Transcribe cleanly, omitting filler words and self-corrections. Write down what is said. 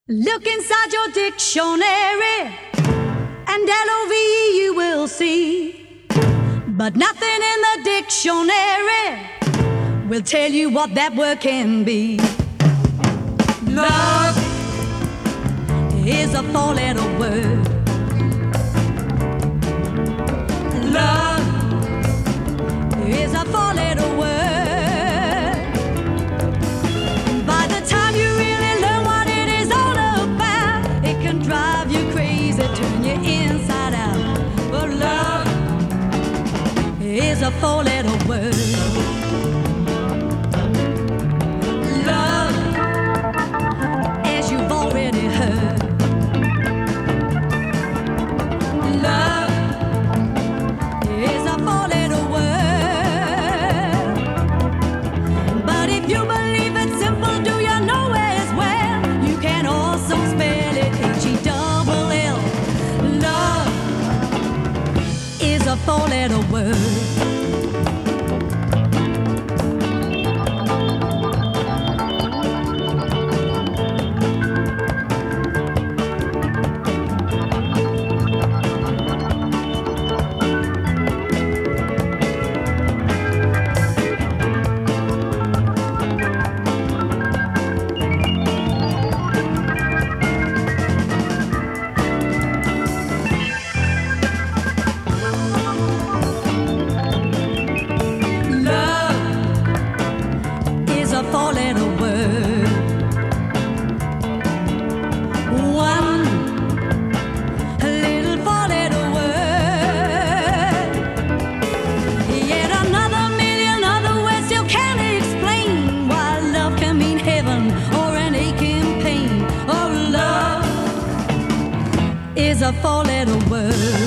Look inside your dictionary and LOVE you will see, but nothing in the dictionary will tell you what that word can be. Love is a four-letter word. Love is a four-letter word. By the time you really learn what it is all about, it can drive you crazy, turn you inside out. But love is a four-letter word. Love, as you've already heard. Love is a four-letter word. But if you believe it's simple, do you know as well? You can also spell it H-E-double-L. Love is a four-letter word. Four-letter word. One little four-letter word. Yet another million other words still can't explain why love can mean heaven or an aching pain. Oh, love is a four-letter word.